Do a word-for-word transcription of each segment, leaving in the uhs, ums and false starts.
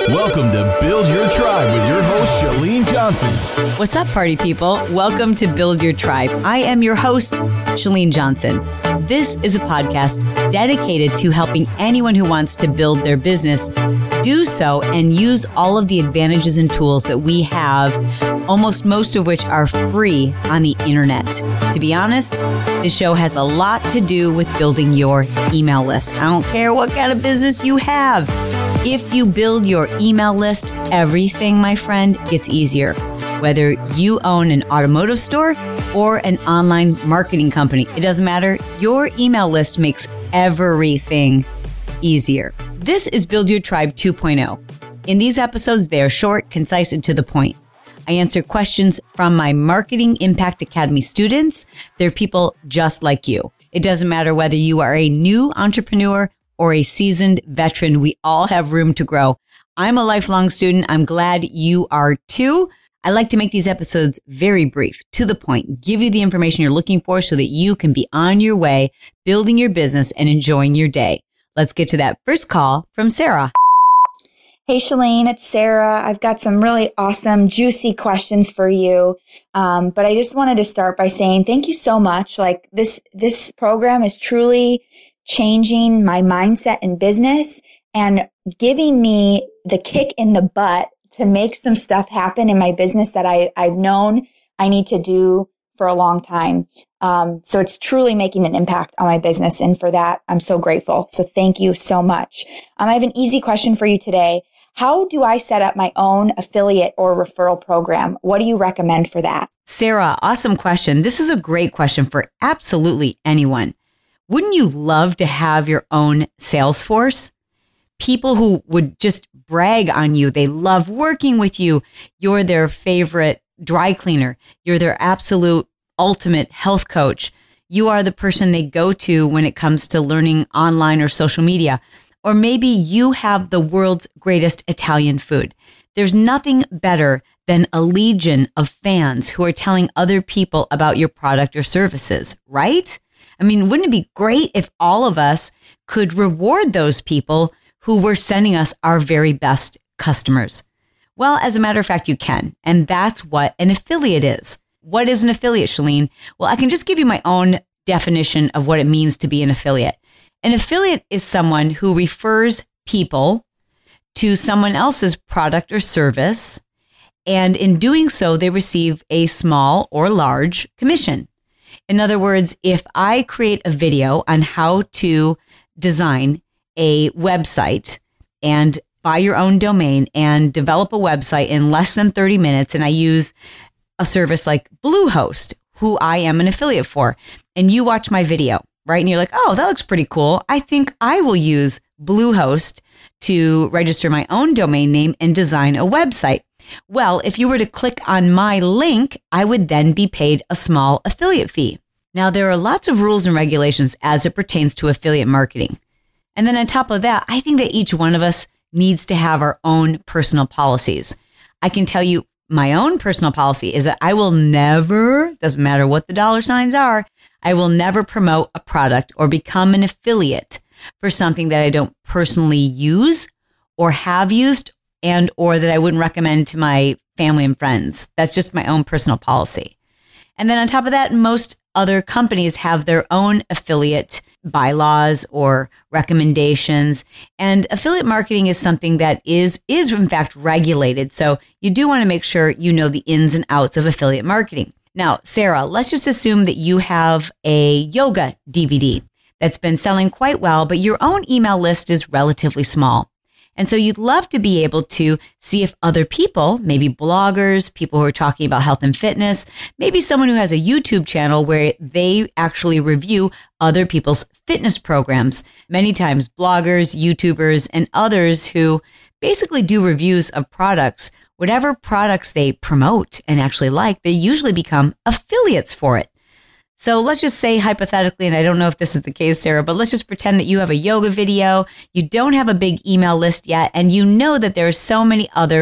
Welcome to Build Your Tribe with your host, Chalene Johnson. What's up, party people? Welcome to Build Your Tribe. I am your host, Chalene Johnson. This is a podcast dedicated to helping anyone who wants to build their business do so and use all of the advantages and tools that we have, almost most of which are free on the internet. To be honest, this show has a lot to do with building your email list. I don't care what kind of business you have. If you build your email list, everything, my friend, gets easier. Whether you own an automotive store or an online marketing company, it doesn't matter. Your email list makes everything easier. This is Build Your Tribe two point oh. In these episodes, they are short, concise, and to the point. I answer questions from my Marketing Impact Academy students. They're people just like you. It doesn't matter whether you are a new entrepreneur or a seasoned veteran. We all have room to grow. I'm a lifelong student. I'm glad you are too. I like to make these episodes very brief, to the point, give you the information you're looking for so that you can be on your way, building your business and enjoying your day. Let's get to that first call from Sarah. Hey, Chalene, it's Sarah. I've got some really awesome, juicy questions for you. Um, but I just wanted to start by saying thank you so much. Like this, this program is truly changing my mindset in business and giving me the kick in the butt to make some stuff happen in my business that I, I've known I need to do for a long time. Um, so it's truly making an impact on my business. And for that, I'm so grateful. So thank you so much. Um, I have an easy question for you today. How do I set up my own affiliate or referral program? What do you recommend for that? Sarah, awesome question. This is a great question for absolutely anyone. Wouldn't you love to have your own sales force? People who would just brag on you. They love working with you. You're their favorite dry cleaner. You're their absolute ultimate health coach. You are the person they go to when it comes to learning online or social media. Or maybe you have the world's greatest Italian food. There's nothing better than a legion of fans who are telling other people about your product or services, right? I mean, wouldn't it be great if all of us could reward those people who were sending us our very best customers? Well, as a matter of fact, you can. And that's what an affiliate is. What is an affiliate, Chalene? Well, I can just give you my own definition of what it means to be an affiliate. An affiliate is someone who refers people to someone else's product or service. And in doing so, they receive a small or large commission. In other words, if I create a video on how to design a website and buy your own domain and develop a website in less than thirty minutes, and I use a service like Bluehost, who I am an affiliate for, and you watch my video, right? And you're like, oh, that looks pretty cool. I think I will use Bluehost to register my own domain name and design a website. Well, if you were to click on my link, I would then be paid a small affiliate fee. Now, there are lots of rules and regulations as it pertains to affiliate marketing. And then on top of that, I think that each one of us needs to have our own personal policies. I can tell you my own personal policy is that I will never, doesn't matter what the dollar signs are, I will never promote a product or become an affiliate for something that I don't personally use or have used and or that I wouldn't recommend to my family and friends. That's just my own personal policy. And then on top of that, most other companies have their own affiliate bylaws or recommendations. And affiliate marketing is something that is, is in fact regulated. So you do want to make sure you know the ins and outs of affiliate marketing. Now, Sarah, let's just assume that you have a yoga D V D that's been selling quite well, but your own email list is relatively small. And so you'd love to be able to see if other people, maybe bloggers, people who are talking about health and fitness, maybe someone who has a YouTube channel where they actually review other people's fitness programs. Many times bloggers, YouTubers, and others who basically do reviews of products, whatever products they promote and actually like, they usually become affiliates for it. So let's just say hypothetically, and I don't know if this is the case, Sarah, but let's just pretend that you have a yoga video, you don't have a big email list yet, and you know that there are so many other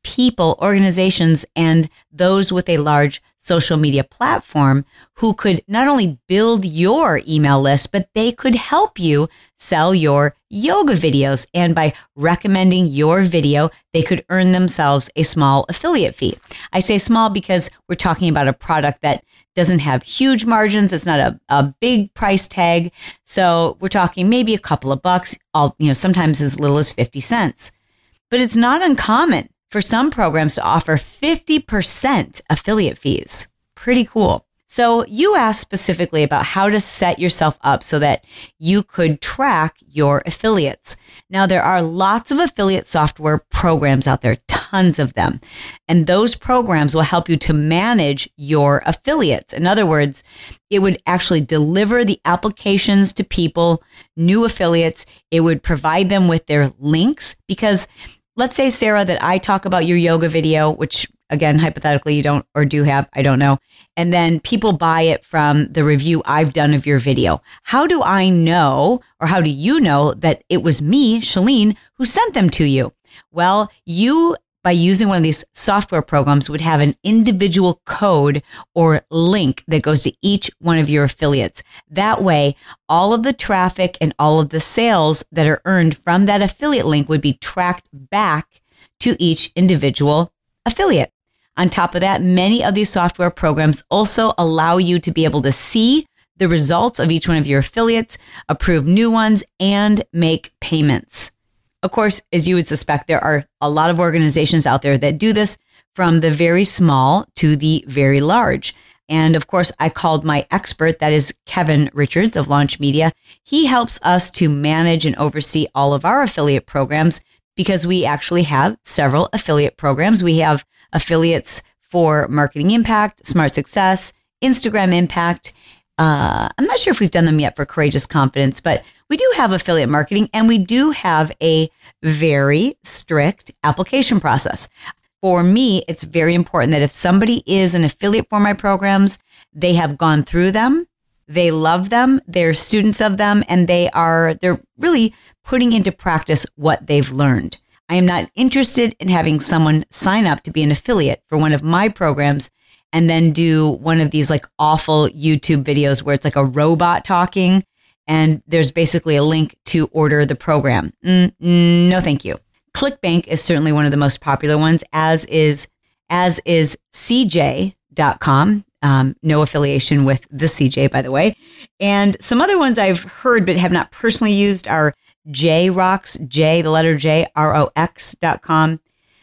people, organizations, and those with a large social media platform who could not only build your email list, but they could help you sell your yoga videos. And by recommending your video, they could earn themselves a small affiliate fee. I say small because we're talking about a product that doesn't have huge margins. It's not a, a big price tag. So we're talking maybe a couple of bucks, all, you know, sometimes as little as fifty cents. But it's not uncommon for some programs to offer fifty percent affiliate fees. Pretty cool. So you asked specifically about how to set yourself up so that you could track your affiliates. Now, there are lots of affiliate software programs out there, tons of them. And those programs will help you to manage your affiliates. In other words, it would actually deliver the applications to people, new affiliates. It would provide them with their links because let's say, Sarah, that I talk about your yoga video, which again, hypothetically, you don't or do have, I don't know. And then people buy it from the review I've done of your video. How do I know, or how do you know that it was me, Chalene, who sent them to you? Well, you, by using one of these software programs, would have an individual code or link that goes to each one of your affiliates. That way, all of the traffic and all of the sales that are earned from that affiliate link would be tracked back to each individual affiliate. On top of that, many of these software programs also allow you to be able to see the results of each one of your affiliates, approve new ones, and make payments. Of course, as you would suspect, there are a lot of organizations out there that do this from the very small to the very large. And of course, I called my expert, that is Kevin Richards of Launch Media. He helps us to manage and oversee all of our affiliate programs because we actually have several affiliate programs. We have affiliates for Marketing Impact, Smart Success, Instagram Impact. Uh, I'm not sure if we've done them yet for Courageous Confidence, but we do have affiliate marketing and we do have a very strict application process. For me, it's very important that if somebody is an affiliate for my programs, they have gone through them, they love them, they're students of them, and they are, they're really putting into practice what they've learned. I am not interested in having someone sign up to be an affiliate for one of my programs and then do one of these like awful YouTube videos where it's like a robot talking and there's basically a link to order the program. Mm, no, thank you. ClickBank is certainly one of the most popular ones, as is, as is C J dot com. Um, no affiliation with the C J, by the way. And some other ones I've heard but have not personally used are JRox, J, the letter J, R O X dot com.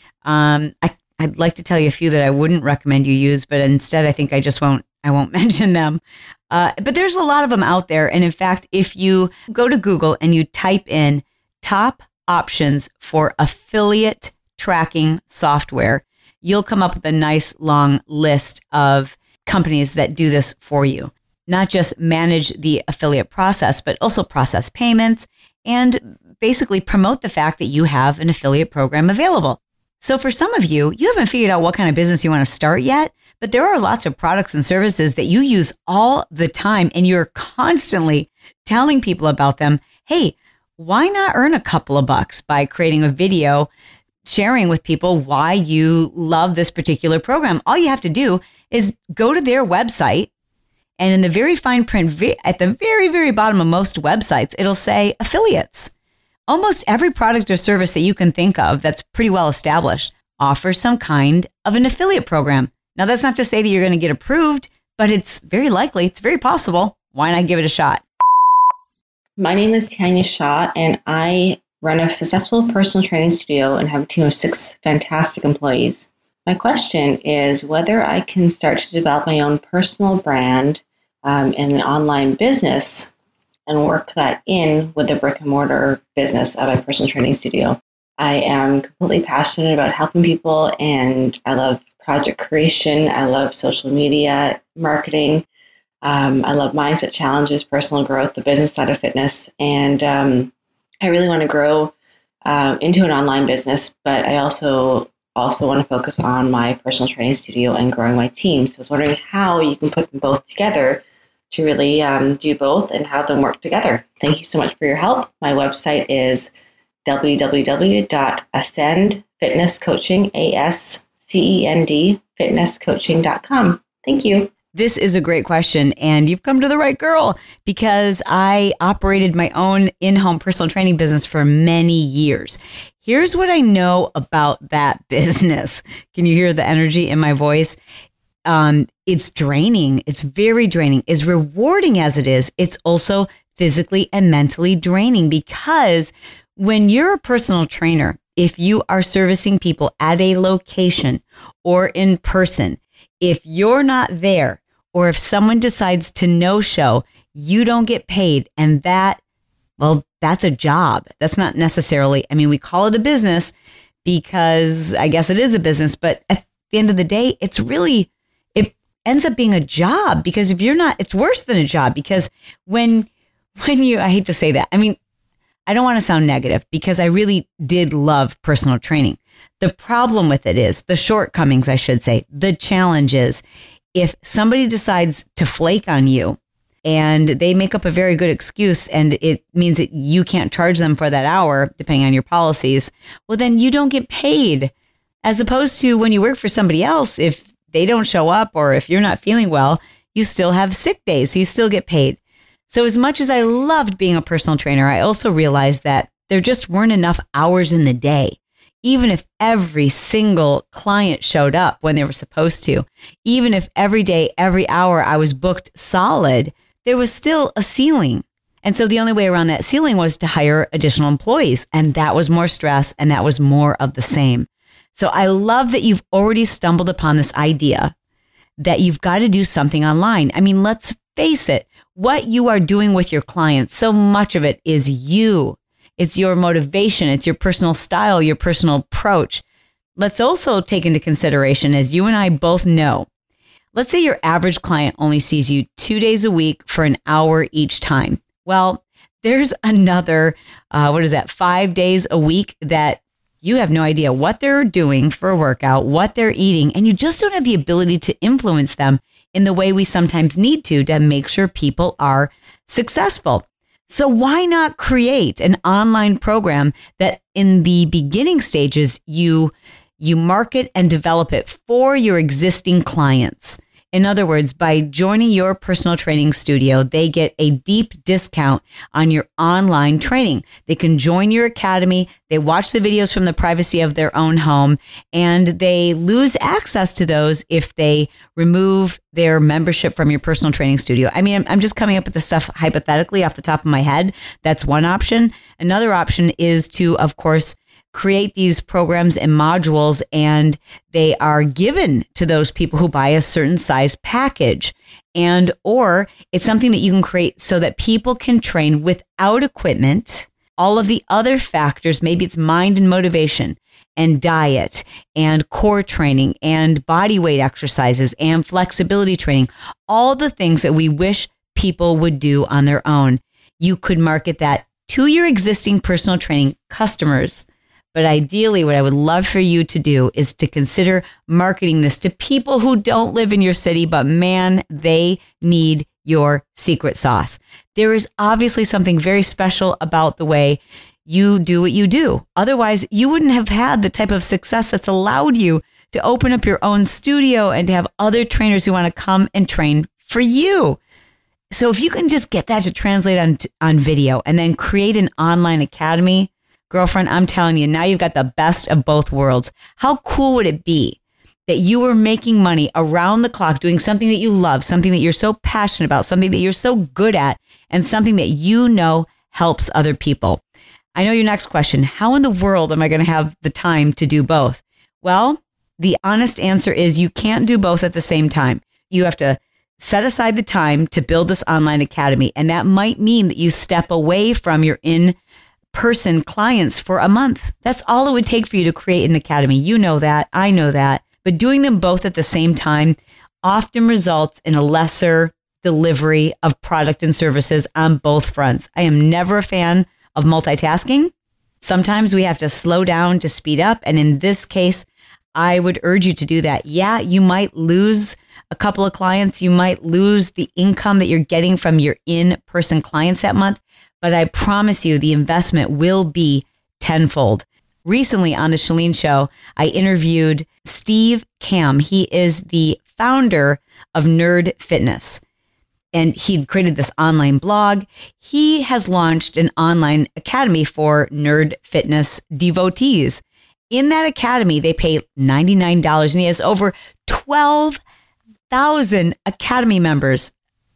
Um, I, I'd like to tell you a few that I wouldn't recommend you use, but instead I think I just won't, I won't mention them. Uh, but there's a lot of them out there. And in fact, if you go to Google and you type in top options for affiliate tracking software, you'll come up with a nice long list of companies that do this for you. Not just manage the affiliate process, but also process payments and basically promote the fact that you have an affiliate program available. So for some of you, you haven't figured out what kind of business you want to start yet, but there are lots of products and services that you use all the time and you're constantly telling people about them. Hey, why not earn a couple of bucks by creating a video sharing with people why you love this particular program? All you have to do is go to their website, and in the very fine print at the very, very bottom of most websites, it'll say affiliates. Almost every product or service that you can think of that's pretty well established offers some kind of an affiliate program. Now, that's not to say that you're going to get approved, but it's very likely, it's very possible. Why not give it a shot? My name is Tanya Shaw, and I run a successful personal training studio and have a team of six fantastic employees. My question is whether I can start to develop my own personal brand um, in an online business and work that in with the brick and mortar business of my personal training studio. I am completely passionate about helping people, and I love project creation. I love social media, marketing. Um, I love mindset challenges, personal growth, the business side of fitness. And um, I really want to grow uh, into an online business, but I also also want to focus on my personal training studio and growing my team. So I was wondering how you can put them both together to really um, do both and have them work together. Thank you so much for your help. My website is w w w dot ascend fitness coaching, A S C E N D, fitness coaching dot com. Thank you. This is a great question, and you've come to the right girl, because I operated my own in-home personal training business for many years. Here's what I know about that business. Can you hear the energy in my voice? Um, it's draining. It's very draining. As rewarding as it is, it's also physically and mentally draining, because when you're a personal trainer, if you are servicing people at a location or in person, if you're not there, or if someone decides to no-show, you don't get paid. And that, well, that's a job. That's not necessarily, I mean, we call it a business because I guess it is a business, but at the end of the day, it's really, it ends up being a job, because if you're not, it's worse than a job, because when, when you, I hate to say that, I mean, I don't want to sound negative, because I really did love personal training. The problem with it is, the shortcomings, I should say, the challenge is, if somebody decides to flake on you and they make up a very good excuse and it means that you can't charge them for that hour, depending on your policies, well, then you don't get paid. As opposed to when you work for somebody else, if they don't show up or if you're not feeling well, you still have sick days, so you still get paid. So as much as I loved being a personal trainer, I also realized that there just weren't enough hours in the day. Even if every single client showed up when they were supposed to, even if every day, every hour I was booked solid, there was still a ceiling. And so the only way around that ceiling was to hire additional employees. And that was more stress, and that was more of the same. So I love that you've already stumbled upon this idea that you've got to do something online. I mean, let's face it, what you are doing with your clients, so much of it is you. It's your motivation. It's your personal style, your personal approach. Let's also take into consideration, as you and I both know, let's say your average client only sees you two days a week for an hour each time. Well, there's another, uh, what is that, five days a week that you have no idea what they're doing for a workout, what they're eating, and you just don't have the ability to influence them in the way we sometimes need to to make sure people are successful. So why not create an online program that in the beginning stages, you, you market and develop it for your existing clients? In other words, by joining your personal training studio, they get a deep discount on your online training. They can join your academy, they watch the videos from the privacy of their own home, and they lose access to those if they remove their membership from your personal training studio. I mean, I'm just coming up with this stuff hypothetically off the top of my head. That's one option. Another option is to, of course, create these programs and modules, and they are given to those people who buy a certain size package. And or it's something that you can create so that people can train without equipment. All of the other factors, maybe it's mind and motivation and diet and core training and body weight exercises and flexibility training, all the things that we wish people would do on their own. You could market that to your existing personal training customers. But ideally, what I would love for you to do is to consider marketing this to people who don't live in your city, but man, they need your secret sauce. There is obviously something very special about the way you do what you do. Otherwise, you wouldn't have had the type of success that's allowed you to open up your own studio and to have other trainers who want to come and train for you. So if you can just get that to translate on, on video and then create an online academy, girlfriend, I'm telling you, now you've got the best of both worlds. How cool would it be that you were making money around the clock doing something that you love, something that you're so passionate about, something that you're so good at, and something that you know helps other people? I know your next question, how in the world am I going to have the time to do both? Well, the honest answer is you can't do both at the same time. You have to set aside the time to build this online academy. And that might mean that you step away from your in-person clients for a month. That's all it would take for you to create an academy. You know that. I know that. But doing them both at the same time often results in a lesser delivery of product and services on both fronts. I am never a fan of multitasking. Sometimes we have to slow down to speed up. And in this case, I would urge you to do that. Yeah, you might lose a couple of clients. You might lose the income that you're getting from your in-person clients that month. But I promise you the investment will be tenfold. Recently on the Chalene Show, I interviewed Steve Kamb. He is the founder of Nerd Fitness, and he created this online blog. He has launched an online academy for Nerd Fitness devotees. In that academy, they pay ninety-nine dollars, and he has over twelve thousand academy members.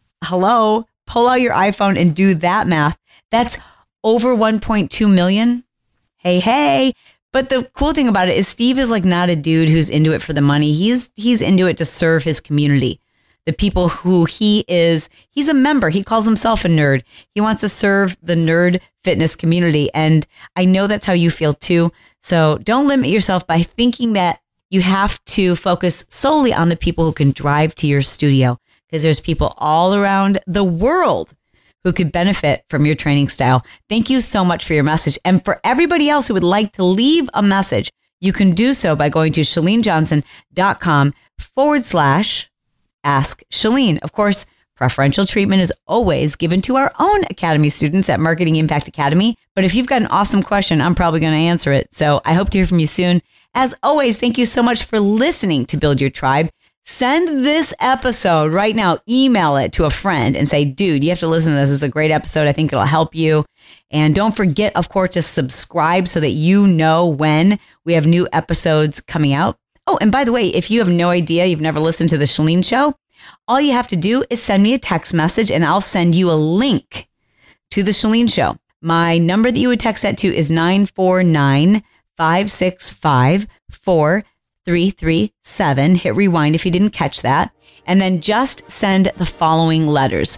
Hello, pull out your iPhone and do that math. That's over one point two million. Hey, hey. But the cool thing about it is Steve is like not a dude who's into it for the money. He's he's into it to serve his community. The people who he is, he's a member. He calls himself a nerd. He wants to serve the nerd fitness community. And I know that's how you feel too. So don't limit yourself by thinking that you have to focus solely on the people who can drive to your studio, because there's people all around the world who could benefit from your training style. Thank you so much for your message. And for everybody else who would like to leave a message, you can do so by going to chalenejohnson.com forward slash ask Chalene. Of course, preferential treatment is always given to our own Academy students at Marketing Impact Academy. But if you've got an awesome question, I'm probably going to answer it. So I hope to hear from you soon. As always, thank you so much for listening to Build Your Tribe. Send this episode right now, email it to a friend and say, dude, you have to listen to this. It's a great episode. I think it'll help you. And don't forget, of course, to subscribe so that you know when we have new episodes coming out. Oh, and by the way, if you have no idea, you've never listened to the Chalene Show, all you have to do is send me a text message and I'll send you a link to the Chalene Show. My number that you would text that to is nine four nine, five six five, four three three seven. Hit rewind if you didn't catch that. And then just send the following letters.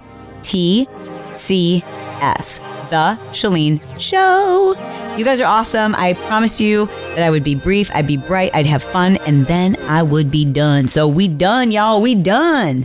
T C S. The Chalene Show. You guys are awesome. I promise you that I would be brief, I'd be bright, I'd have fun, and then I would be done. So we done, y'all. We done.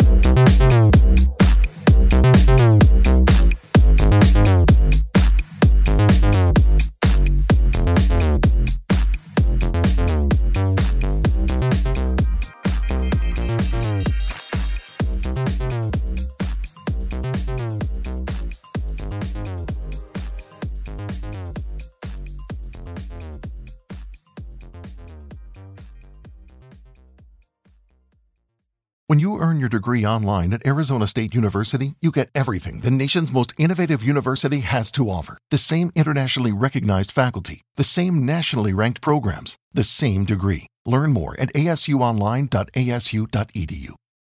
When you earn your degree online at Arizona State University, you get everything the nation's most innovative university has to offer. The same internationally recognized faculty, the same nationally ranked programs, the same degree. Learn more at a s u online dot a s u dot e d u.